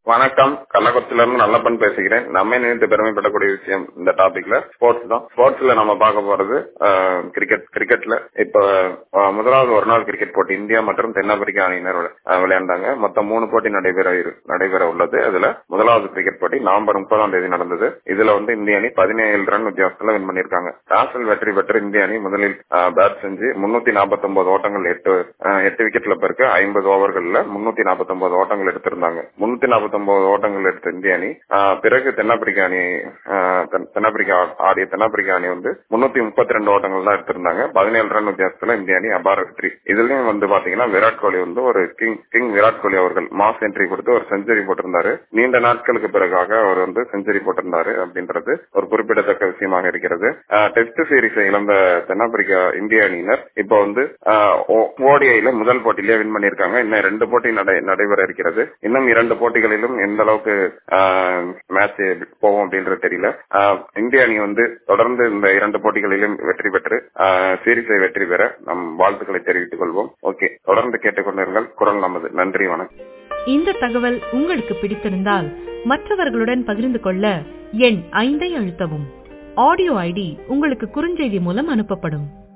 வணக்கம். கள்ளக்குறிச்சியில இருந்து நல்லப்பன் பேசுகிறேன். நம்ம நினைத்து பெருமைப்படக்கூடிய விஷயம் இந்த டாபிக்ல ஸ்போர்ட்ஸ் தான். ஸ்போர்ட்ஸ்ல நம்ம பார்க்க போறது கிரிக்கெட்ல இப்ப முதலாவது ஒரு நாள் கிரிக்கெட் போட்டி இந்தியா மற்றும் தென்னாப்பிரிக்கா அணியினர் விளையாண்டாங்க. மொத்தம் 3 போட்டி நடைபெற உள்ளது. அதுல முதலாவது கிரிக்கெட் போட்டி நவம்பர் 30 நடந்தது. இதுல இந்திய அணி 17 ரன் வித்தியாசத்துல வின் பண்ணிருக்காங்க. டாஸில் வெற்றி பெற்ற இந்திய அணி முதலில் பேட் செஞ்சு 349 ஓட்டங்கள் 8 விக்கெட்ல பெருக்கு 50 ஓவர்கள்ல 349 ஓட்டங்கள் எடுத்திருந்தாங்க. 349 ஓட்டங்கள் எடுத்த இந்திய அணி பிறகு தென்னாப்பிரிக்கா ஆடிய தென்னாப்பிரிக்கா அணி 332 ஓட்டங்கள் தான் எடுத்திருந்தாங்க. 17 ரன் வித்தியாசத்துல இந்திய அணி அபார வெற்றி. இதுலயும் பாத்தீங்கன்னா விராட் கோலி ஒரு கிங் விராட் கோலி அவர்கள் மாஸ் என்ட்ரி கொடுத்து ஒரு செஞ்சுரி போட்டிருந்தாரு. நீண்ட நாட்களுக்கு பிறகாக அவர் செஞ்சுரி போட்டிருந்தாரு அப்படின்றது ஒரு குறிப்பிடத்தக்க விஷயமாக இருக்கிறது. டெஸ்ட் சீரிஸை இழந்த தென்னாப்பிரிக்கா இந்திய அணியினர் இப்போ ஓடிஐல முதல் போட்டியிலேயே வின் பண்ணிருக்காங்க. இன்னும் 2 போட்டி நடைபெற இருக்கிறது. இன்னும் 2 போட்டிகளிலும் எந்த அளவுக்கு மேட்ச் போகும் அப்படின்றது தெரியல. இந்திய அணி தொடர்ந்து இந்த 2 போட்டிகளிலும் வெற்றி பெற்று சீரிஸை வெற்றி பெற நம் வாழ்த்துக்களை தெரிவித்துக் கொள்வோம். ஓகே, தொடர்ந்து கேட்டுக்கொண்டிருங்கள். குரல் நமது. நன்றி, வணக்கம். இந்த தகவல் உங்களுக்கு பிடித்திருந்தால் மற்றவர்களுடன் பகிர்ந்து கொள்ள எண் 5 அழுத்தவும். ஆடியோ ஐடி உங்களுக்கு குறுஞ்செய்தி மூலம் அனுப்பப்படும்.